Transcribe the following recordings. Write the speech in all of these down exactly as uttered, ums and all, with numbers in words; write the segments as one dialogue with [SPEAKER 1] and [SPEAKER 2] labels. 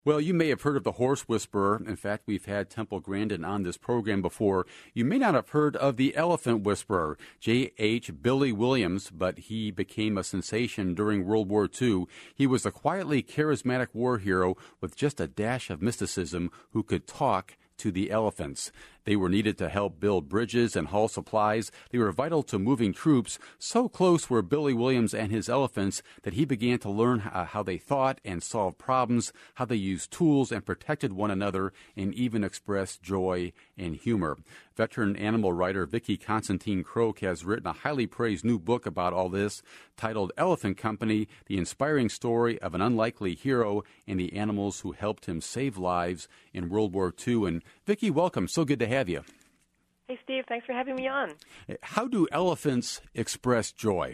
[SPEAKER 1] Well, you may have heard of the horse whisperer. In fact, we've had Temple Grandin on this program before. You may not have heard of the elephant whisperer, J H. Billy Williams, but he became a sensation during World War Two. He was a quietly charismatic war hero with just a dash of mysticism who could talk to the elephants. They were needed to help build bridges and haul supplies. They were vital to moving troops. So close were Billy Williams and his elephants that he began to learn uh, how they thought and solved problems, how they used tools and protected one another, and even expressed joy and humor. Veteran animal writer Vicki Constantine Croke has written a highly praised new book about all this, titled Elephant Company, The Inspiring Story of an Unlikely Hero and the Animals Who Helped Him Save Lives in World War Two. And Vicki, welcome. So good to have you.
[SPEAKER 2] Hey, Steve. Thanks for having me on.
[SPEAKER 1] How do elephants express joy?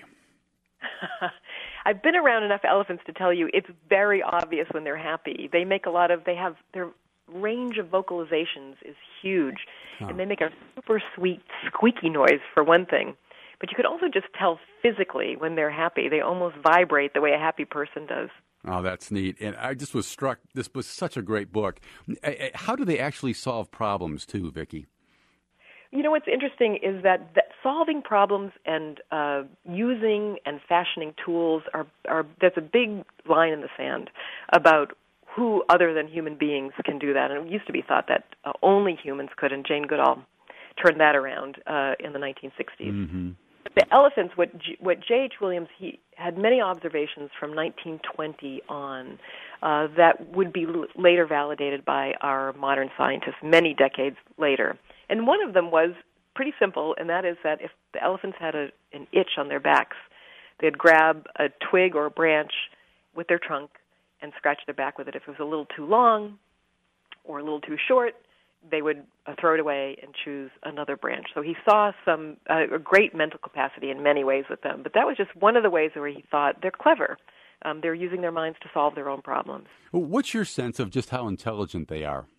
[SPEAKER 2] I've been around enough elephants to tell you it's very obvious when they're happy. They make a lot of, they have, their range of vocalizations is huge. Huh. And they make a super sweet squeaky noise, for one thing. But you could also just tell physically when they're happy. They almost vibrate the way a happy person does.
[SPEAKER 1] Oh, that's neat. And I just was struck. This was such a great book. How do they actually solve problems, too, Vicki?
[SPEAKER 2] You know, what's interesting is that, that solving problems and uh, using and fashioning tools are, are there's a big line in the sand about who other than human beings can do that. And it used to be thought that uh, only humans could, and Jane Goodall turned that around uh, in the nineteen sixties. Mm-hmm. The elephants, what G, what J H. Williams, he had many observations from nineteen twenty on uh, that would be l- later validated by our modern scientists many decades later. And one of them was pretty simple, and that is that if the elephants had a, an itch on their backs, they'd grab a twig or a branch with their trunk and scratch their back with it. If it was a little too long or a little too short, they would uh, throw it away and choose another branch. So he saw some uh, a great mental capacity in many ways with them. But that was just one of the ways where he thought they're clever. Um, they're using their minds to solve their own problems.
[SPEAKER 1] Well, what's your sense of just how intelligent they are?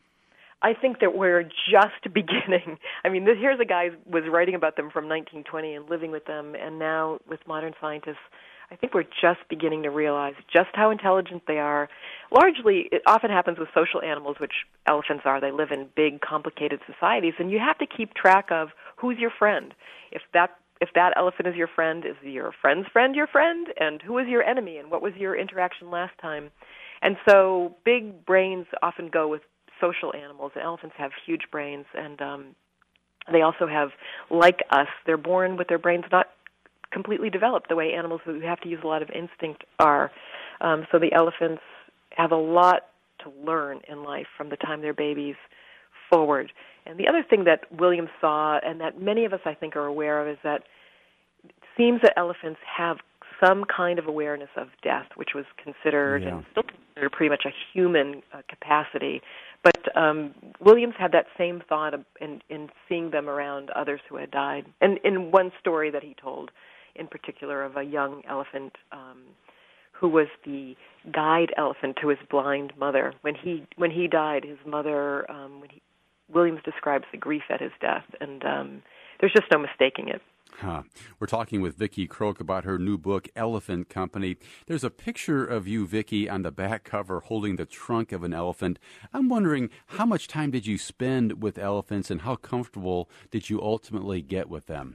[SPEAKER 2] I think that we're just beginning. I mean, this, here's a guy who was writing about them from nineteen twenty and living with them, and now with modern scientists, I think we're just beginning to realize just how intelligent they are. Largely, it often happens with social animals, which elephants are. They live in big, complicated societies, and you have to keep track of who's your friend. If that if that elephant is your friend, is your friend's friend your friend? And who is your enemy, and what was your interaction last time? And so big brains often go with social animals. Elephants have huge brains, and um, they also have, like us, they're born with their brains not completely developed the way animals who have to use a lot of instinct are. Um, so the elephants have a lot to learn in life from the time they're babies forward. And the other thing that Williams saw, and that many of us, I think, are aware of, is that it seems that elephants have some kind of awareness of death, which was considered yeah. and still considered pretty much a human uh, capacity. But um, Williams had that same thought of, in, in seeing them around others who had died. And in one story that he told, in particular, of a young elephant um, who was the guide elephant to his blind mother. When he when he died, his mother, um, when he, Williams describes the grief at his death, and um, there's just no mistaking it.
[SPEAKER 1] Huh. We're talking with Vicki Croke about her new book, Elephant Company. There's a picture of you, Vicki, on the back cover holding the trunk of an elephant. I'm wondering, how much time did you spend with elephants, and how comfortable did you ultimately get with them?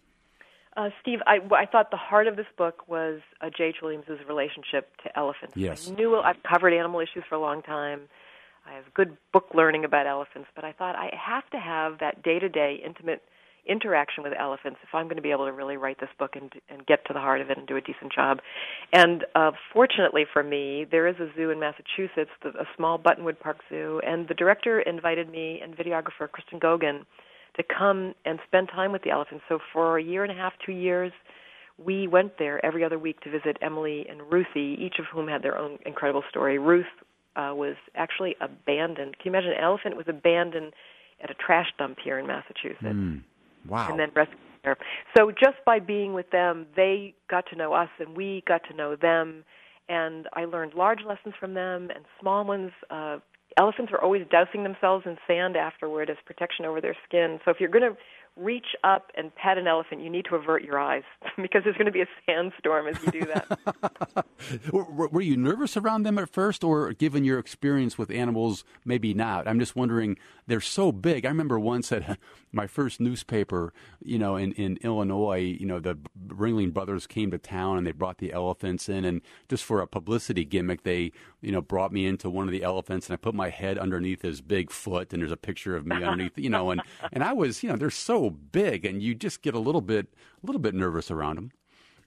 [SPEAKER 2] Uh, Steve, I, I thought the heart of this book was uh, J H. Williams' relationship to elephants.
[SPEAKER 1] Yes.
[SPEAKER 2] I knew I've covered animal issues for a long time. I have good book learning about elephants, but I thought I have to have that day-to-day intimate interaction with elephants if I'm going to be able to really write this book and, and get to the heart of it and do a decent job. And uh, fortunately for me, there is a zoo in Massachusetts, a small Buttonwood Park Zoo, and the director invited me and videographer Kristen Gogan to come and spend time with the elephants. So for a year and a half, two years, we went there every other week to visit Emily and Ruthie, each of whom had their own incredible story. Ruth uh, was actually abandoned. Can you imagine an elephant was abandoned at a trash dump here in Massachusetts?
[SPEAKER 1] Mm. Wow.
[SPEAKER 2] And then rescued her. So just by being with them, they got to know us, and we got to know them. And I learned large lessons from them and small ones. Uh, elephants are always dousing themselves in sand afterward as protection over their skin. So if you're going to reach up and pet an elephant, you need to avert your eyes because there's going to be a sandstorm as you do that.
[SPEAKER 1] were, were you nervous around them at first, or given your experience with animals, maybe not? I'm just wondering, they're so big. I remember once at my first newspaper, you know, in, in Illinois, you know, the Ringling Brothers came to town and they brought the elephants in, and just for a publicity gimmick, they, you know, brought me into one of the elephants, and I put my head underneath his big foot, and there's a picture of me underneath, you know, and, and I was, you know, they're so big, and you just get a little bit, a little bit nervous around them.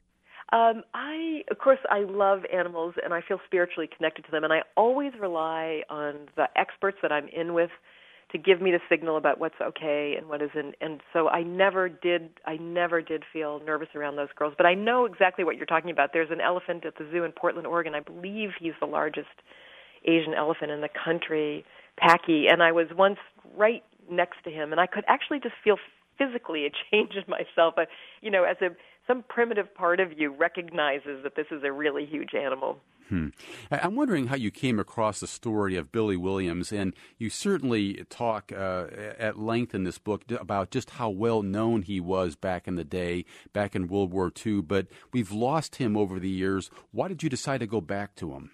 [SPEAKER 2] Um, I, of course, I love animals, and I feel spiritually connected to them, and I always rely on the experts that I'm in with to give me the signal about what's okay and what isn't. And so I never did, I never did feel nervous around those girls. But I know exactly what you're talking about. There's an elephant at the zoo in Portland, Oregon. I believe he's the largest Asian elephant in the country, Packy, and I was once right next to him, and I could actually just feel physically a change in myself. I, you know, as a some primitive part of you recognizes that this is a really huge animal.
[SPEAKER 1] Hmm. I'm wondering how you came across the story of Billy Williams, and you certainly talk uh, at length in this book about just how well known he was back in the day, back in World War Two, but we've lost him over the years. Why did you decide to go back to him?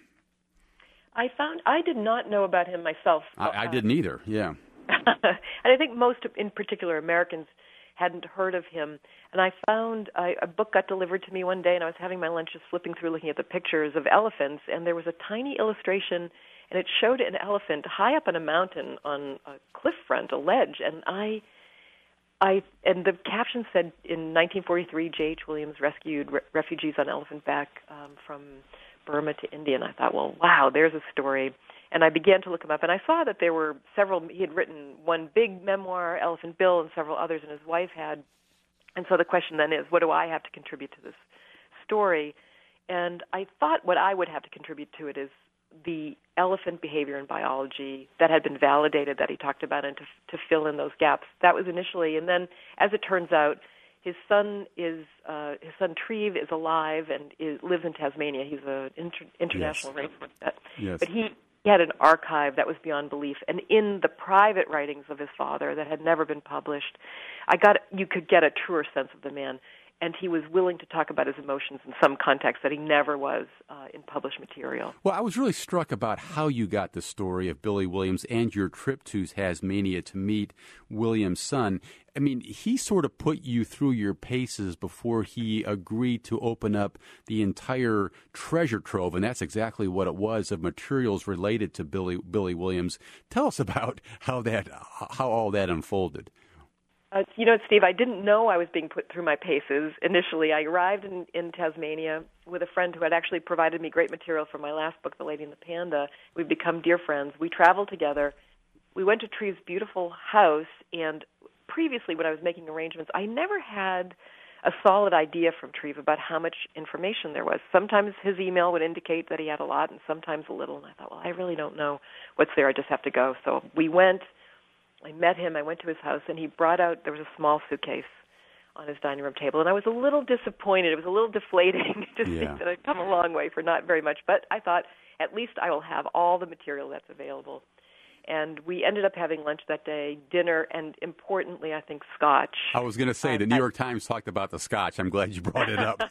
[SPEAKER 2] I found I did not know about him myself.
[SPEAKER 1] I, I didn't either, yeah.
[SPEAKER 2] And I think most, in particular, Americans hadn't heard of him. And I found I, a book got delivered to me one day, and I was having my lunch just flipping through looking at the pictures of elephants, and there was a tiny illustration, and it showed an elephant high up on a mountain on a cliff front, a ledge, and I, I, and the caption said, in nineteen forty-three, J H. Williams rescued re- refugees on elephant back um, from Burma to India, and I thought, well, wow, there's a story. And I began to look him up, and I saw that there were several, he had written one big memoir, Elephant Bill, and several others, and his wife had. And so the question then is, what do I have to contribute to this story? And I thought what I would have to contribute to it is the elephant behavior in biology that had been validated that he talked about, and to, to fill in those gaps. That was initially, and then as it turns out, his son is uh, his son Treve is alive and is, lives in Tasmania. He's an inter- international
[SPEAKER 1] yes.
[SPEAKER 2] raceforce vet.
[SPEAKER 1] Yes.
[SPEAKER 2] But he He had an archive that was beyond belief, and in the private writings of his father that had never been published, I got you could get a truer sense of the man, and he was willing to talk about his emotions in some context that he never was uh, in published material.
[SPEAKER 1] Well, I was really struck about how you got the story of Billy Williams and your trip to Tasmania to meet Williams' son. I mean, he sort of put you through your paces before he agreed to open up the entire treasure trove, and that's exactly what it was, of materials related to Billy Billy Williams. Tell us about how that how all that unfolded.
[SPEAKER 2] Uh, you know, Steve, I didn't know I was being put through my paces initially. I arrived in, in Tasmania with a friend who had actually provided me great material for my last book, The Lady and the Panda. We've become dear friends. We traveled together. We went to Treve's beautiful house, and previously when I was making arrangements, I never had a solid idea from Treve about how much information there was. Sometimes his email would indicate that he had a lot, and sometimes a little, and I thought, well, I really don't know what's there. I just have to go. So we went. I met him, I went to his house, and he brought out, there was a small suitcase on his dining room table, and I was a little disappointed. It was a little deflating to
[SPEAKER 1] yeah.
[SPEAKER 2] see that I'd come a long way for not very much, but I thought, at least I will have all the material that's available. And we ended up having lunch that day, dinner, and importantly, I think, scotch.
[SPEAKER 1] I was going to say, the New York Times talked about the scotch. I'm glad you brought it up.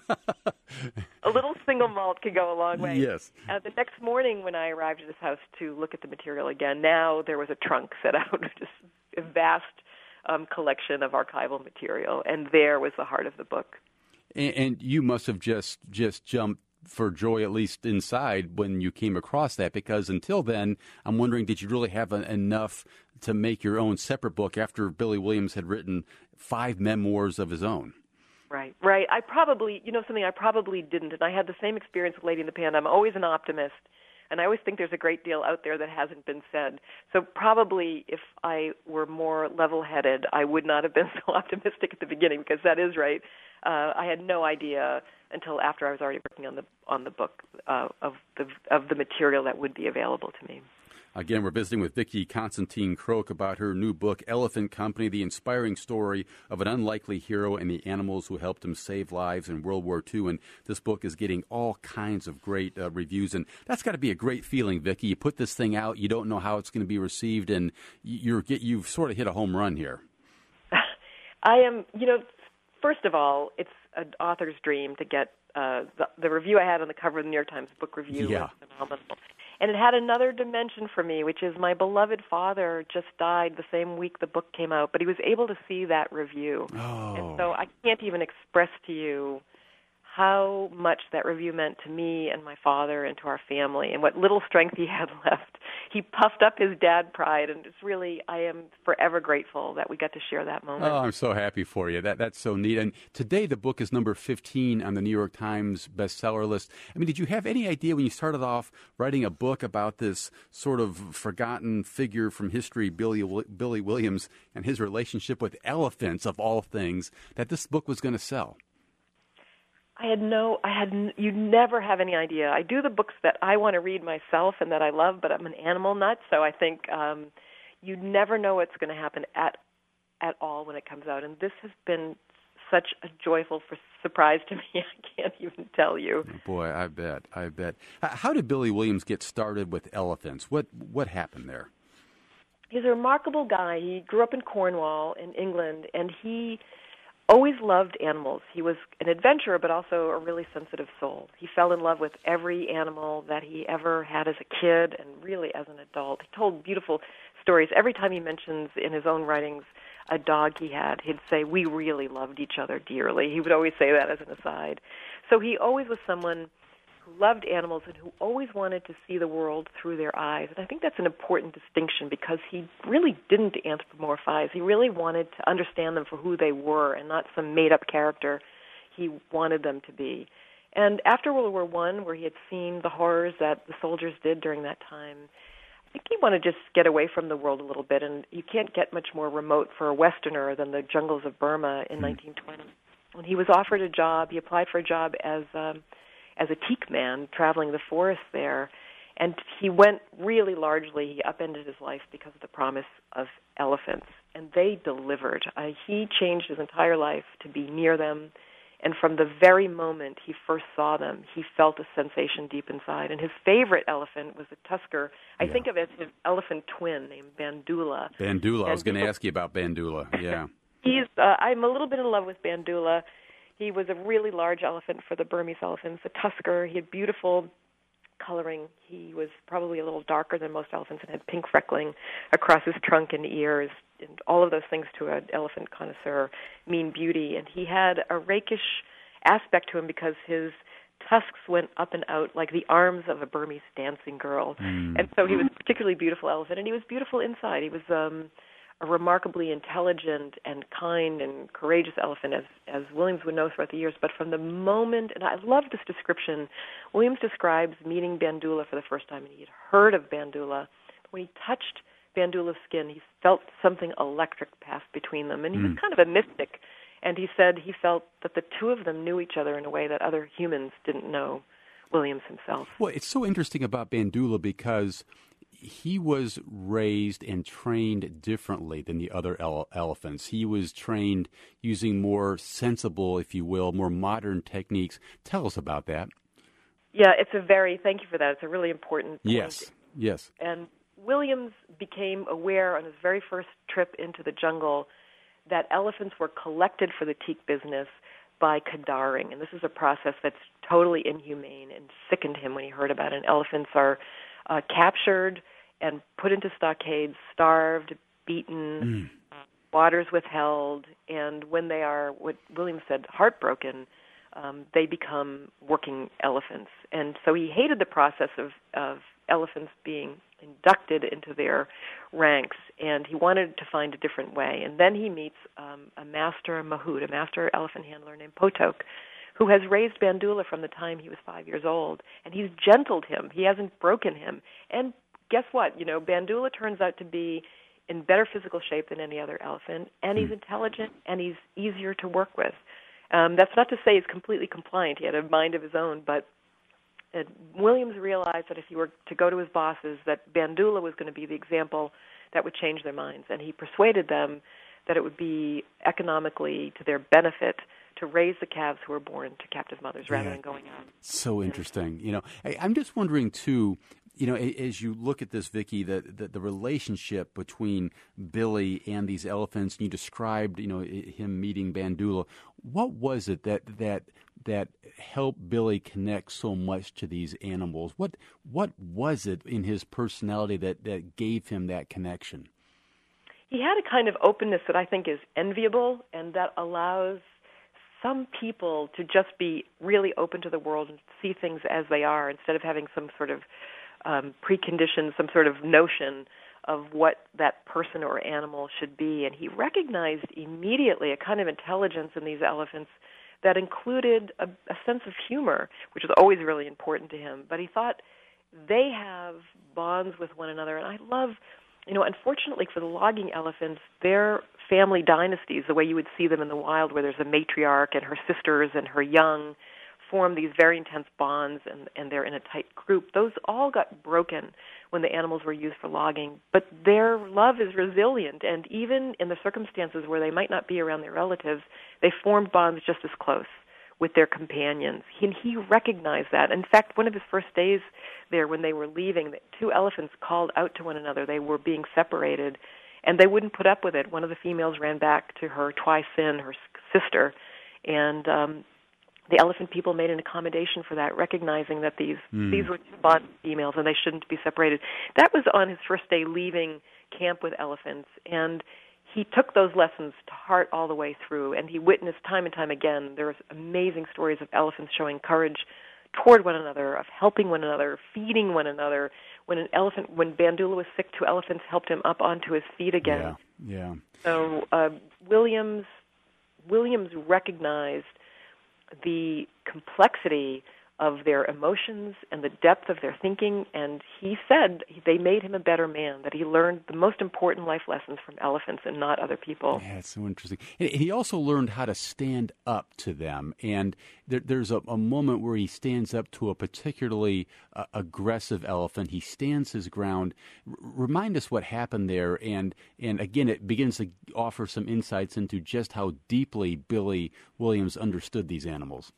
[SPEAKER 2] A little single malt could go a long way.
[SPEAKER 1] Yes.
[SPEAKER 2] Uh, the next morning when I arrived at his house to look at the material again, now there was a trunk set out, just a vast um, collection of archival material, and there was the heart of the book.
[SPEAKER 1] And, and you must have just just jumped for joy, at least inside, when you came across that, because until then, I'm wondering, did you really have enough to make your own separate book after Billy Williams had written five memoirs of his own?
[SPEAKER 2] Right, right. I probably, you know something, I probably didn't, and I had the same experience with Lady and the Panda. I'm always an optimist, and I always think there's a great deal out there that hasn't been said. So probably if I were more level-headed, I would not have been so optimistic at the beginning, because that is right. Uh, I had no idea until after I was already working on the on the book uh, of the of the material that would be available to me.
[SPEAKER 1] Again, we're visiting with Vicki Constantine Croke about her new book, Elephant Company, the inspiring story of an unlikely hero and the animals who helped him save lives in World War Two. And this book is getting all kinds of great uh, reviews. And that's got to be a great feeling, Vicki. You put this thing out, you don't know how it's going to be received, and you're, you've sort of hit a home run here.
[SPEAKER 2] I am, you know, first of all, it's an author's dream to get uh, the, the review I had on the cover of the New York Times Book Review
[SPEAKER 1] Yeah.
[SPEAKER 2] was phenomenal. And it had another dimension for me, which is my beloved father just died the same week the book came out, but he was able to see that review.
[SPEAKER 1] Oh.
[SPEAKER 2] And so I can't even express to you how much that review meant to me and my father and to our family and what little strength he had left. He puffed up his dad pride, and it's really, I am forever grateful that we got to share that moment.
[SPEAKER 1] Oh, I'm so happy for you. That That's so neat. And today the book is number fifteen on the New York Times bestseller list. I mean, did you have any idea when you started off writing a book about this sort of forgotten figure from history, Billy, Billy Williams, and his relationship with elephants, of all things, that this book was going to sell?
[SPEAKER 2] I had no, I had, you never have any idea. I do the books that I want to read myself and that I love, but I'm an animal nut, so I think um, you never know what's going to happen at at all when it comes out. And this has been such a joyful for, surprise to me, I can't even tell you.
[SPEAKER 1] Boy, I bet, I bet. How did Billy Williams get started with elephants? What what happened there?
[SPEAKER 2] He's a remarkable guy. He grew up in Cornwall in England, and he always loved animals. He was an adventurer, but also a really sensitive soul. He fell in love with every animal that he ever had as a kid and really as an adult. He told beautiful stories. Every time he mentions in his own writings a dog he had, he'd say, "We really loved each other dearly." He would always say that as an aside. So he always was someone who loved animals and who always wanted to see the world through their eyes. And I think that's an important distinction because he really didn't anthropomorphize. He really wanted to understand them for who they were and not some made-up character he wanted them to be. And after World War One, where he had seen the horrors that the soldiers did during that time, I think he wanted to just get away from the world a little bit. And you can't get much more remote for a Westerner than the jungles of Burma in mm. nineteen twenty. When he was offered a job, he applied for a job as um, as a teak man traveling the forest there, and he went really largely, he upended his life because of the promise of elephants, and they delivered. Uh, he changed his entire life to be near them, and from the very moment he first saw them, he felt a sensation deep inside, and his favorite elephant was a tusker. I yeah. think of it as his elephant twin named Bandula.
[SPEAKER 1] Bandula, I was going to ask you about Bandula, yeah.
[SPEAKER 2] He's. Uh, I'm a little bit in love with Bandula. He was a really large elephant for the Burmese elephants, a tusker. He had beautiful coloring. He was probably a little darker than most elephants and had pink freckling across his trunk and ears. And all of those things to an elephant connoisseur mean beauty. And he had a rakish aspect to him because his tusks went up and out like the arms of a Burmese dancing girl. Mm. And so he was a particularly beautiful elephant, and he was beautiful inside. He was um, a remarkably intelligent and kind and courageous elephant, as, as Williams would know throughout the years. But from the moment, and I love this description, Williams describes meeting Bandula for the first time, and he had heard of Bandula. When he touched Bandula's skin, he felt something electric pass between them, and he mm. was kind of a mystic. And he said he felt that the two of them knew each other in a way that other humans didn't know Williams himself.
[SPEAKER 1] Well, it's so interesting about Bandula because he was raised and trained differently than the other ele- elephants. He was trained using more sensible, if you will, more modern techniques. Tell us about that.
[SPEAKER 2] Yeah, it's a very, thank you for that. It's a really important point.
[SPEAKER 1] Yes, yes.
[SPEAKER 2] And Williams became aware on his very first trip into the jungle that elephants were collected for the teak business by cadaring. And this is a process that's totally inhumane and sickened him when he heard about it. And elephants are uh, captured and put into stockades, starved, beaten, mm. waters withheld, and when they are, what Williams said, heartbroken, um, they become working elephants. And so he hated the process of, of elephants being inducted into their ranks, and he wanted to find a different way. And then he meets um, a master mahout, a master elephant handler named Potok, who has raised Bandula from the time he was five years old, and he's gentled him. He hasn't broken him. And guess what? You know, Bandula turns out to be in better physical shape than any other elephant, and he's intelligent, and he's easier to work with. Um, that's not to say he's completely compliant. He had a mind of his own, but uh, Williams realized that if he were to go to his bosses, that Bandula was going to be the example that would change their minds, and he persuaded them that it would be economically to their benefit to raise the calves who were born to captive mothers rather yeah. than going out.
[SPEAKER 1] So interesting. You know, I, I'm just wondering, too, you know, as you look at this, Vicki, the, the the relationship between Billy and these elephants, and you described, you know, him meeting Bandula. What was it that that that helped Billy connect so much to these animals? What what was it in his personality that, that gave him that connection?
[SPEAKER 2] He had a kind of openness that I think is enviable, and that allows some people to just be really open to the world and see things as they are, instead of having some sort of um, precondition, some sort of notion of what that person or animal should be. And he recognized immediately a kind of intelligence in these elephants that included a, a sense of humor, which was always really important to him. But he thought they have bonds with one another. And I love, you know, unfortunately for the logging elephants, their family dynasties, the way you would see them in the wild, where there's a matriarch and her sisters and her young, form these very intense bonds, and, and they're in a tight group. Those all got broken when the animals were used for logging. But their love is resilient, and even in the circumstances where they might not be around their relatives, they formed bonds just as close with their companions. He, and he recognized that. In fact, one of his first days there, when they were leaving, the two elephants called out to one another. They were being separated, and they wouldn't put up with it. One of the females ran back to her Twi-Sin, her sister, and um, the elephant people made an accommodation for that, recognizing that these mm. these were two bonded females and they shouldn't be separated. That was on his first day leaving camp with elephants, and he took those lessons to heart all the way through, and he witnessed time and time again. There's amazing stories of elephants showing courage toward one another, of helping one another, feeding one another. When an elephant, when Bandula was sick, two elephants helped him up onto his feet again.
[SPEAKER 1] Yeah, yeah.
[SPEAKER 2] So uh, Williams Williams recognized the complexity of their emotions and the depth of their thinking, and he said they made him a better man, that he learned the most important life lessons from elephants and not other people.
[SPEAKER 1] Yeah, it's so interesting. And he also learned how to stand up to them, and there, there's a, a moment where he stands up to a particularly uh, aggressive elephant. He stands his ground. R- remind us what happened there, and, and again, it begins to offer some insights into just how deeply Billy Williams understood these animals.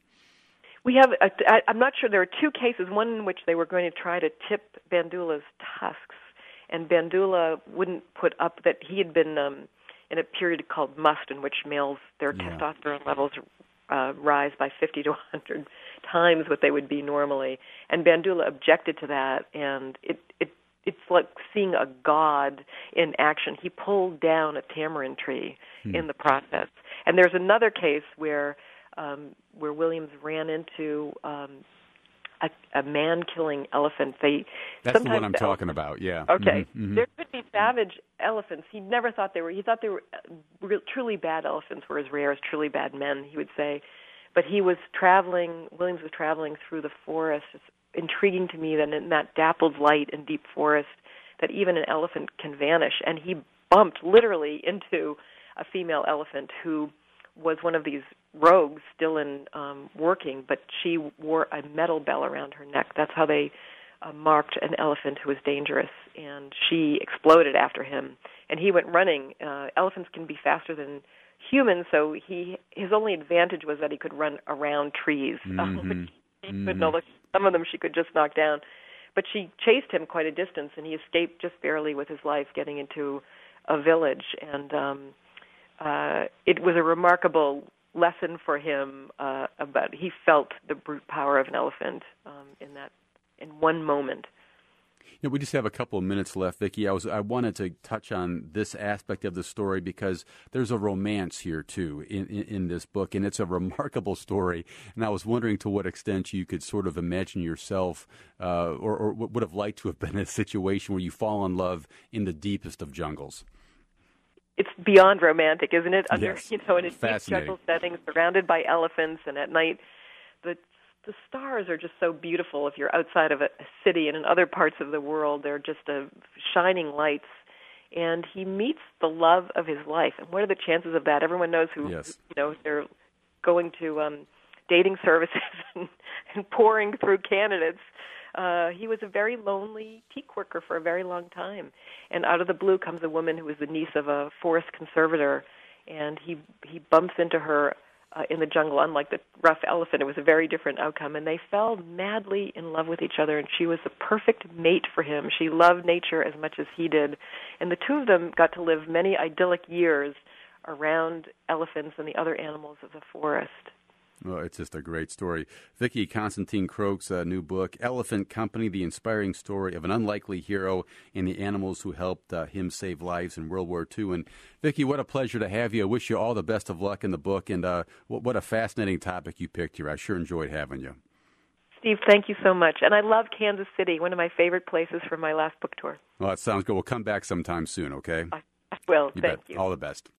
[SPEAKER 2] We have, a, I'm not sure, there are two cases, one in which they were going to try to tip Bandula's tusks, and Bandula wouldn't put up that he had been um, in a period called must, in which males, their yeah. testosterone levels uh, rise by fifty to one hundred times what they would be normally, and Bandula objected to that, and it, it it's like seeing a god in action. He pulled down a tamarind tree hmm. in the process. And there's another case where Um, where Williams ran into um, a, a man-killing elephant. They
[SPEAKER 1] That's the one I'm talking about, yeah.
[SPEAKER 2] Okay.
[SPEAKER 1] Mm-hmm, mm-hmm.
[SPEAKER 2] There could be savage elephants. He never thought they were, he thought they were, real, truly bad elephants were as rare as truly bad men, he would say. But he was traveling, Williams was traveling through the forest. It's intriguing to me that in that dappled light and deep forest, that even an elephant can vanish. And he bumped literally into a female elephant who was one of these rogues still in um, working, but she wore a metal bell around her neck. That's how they uh, marked an elephant who was dangerous, and she exploded after him, and he went running. Uh, elephants can be faster than humans, so he his only advantage was that he could run around trees.
[SPEAKER 1] Mm-hmm.
[SPEAKER 2] Um, he
[SPEAKER 1] mm-hmm.
[SPEAKER 2] couldn't, although some of them she could just knock down. But she chased him quite a distance, and he escaped just barely with his life, getting into a village, and um, uh, it was a remarkable lesson for him uh, about he felt the brute power of an elephant um, in that in one moment.
[SPEAKER 1] You know, we just have a couple of minutes left, Vicki. I was I wanted to touch on this aspect of the story because there's a romance here too in, in, in this book, and it's a remarkable story. And I was wondering to what extent you could sort of imagine yourself, uh, or, or would have liked to have been in a situation where you fall in love in the deepest of jungles.
[SPEAKER 2] It's beyond romantic, isn't it? Under,
[SPEAKER 1] yes.
[SPEAKER 2] you know, in a deep jungle setting, surrounded by elephants, and at night, the the stars are just so beautiful. If you're outside of a, a city, and in other parts of the world, they're just a shining lights. And he meets the love of his life. And what are the chances of that? Everyone knows who,
[SPEAKER 1] yes.
[SPEAKER 2] you know, they're going to um, dating services and, and pouring through candidates. Uh, he was a very lonely teak worker for a very long time. And out of the blue comes a woman who was the niece of a forest conservator, and he he bumps into her uh, in the jungle. Unlike the rough elephant, it was a very different outcome. And they fell madly in love with each other, and she was the perfect mate for him. She loved nature as much as he did. And the two of them got to live many idyllic years around elephants and the other animals of the forest.
[SPEAKER 1] Well, it's just a great story. Vicki Constantine Croke's uh, new book, Elephant Company, the inspiring story of an unlikely hero and the animals who helped uh, him save lives in World War Two. And Vicki, what a pleasure to have you. I wish you all the best of luck in the book. And uh, what, what a fascinating topic you picked here. I sure enjoyed having you.
[SPEAKER 2] Steve, thank you so much. And I love Kansas City, one of my favorite places from my last book tour.
[SPEAKER 1] Well, that sounds good. We'll come back sometime soon, okay?
[SPEAKER 2] I, I will.
[SPEAKER 1] You
[SPEAKER 2] thank
[SPEAKER 1] bet.
[SPEAKER 2] you.
[SPEAKER 1] All the best.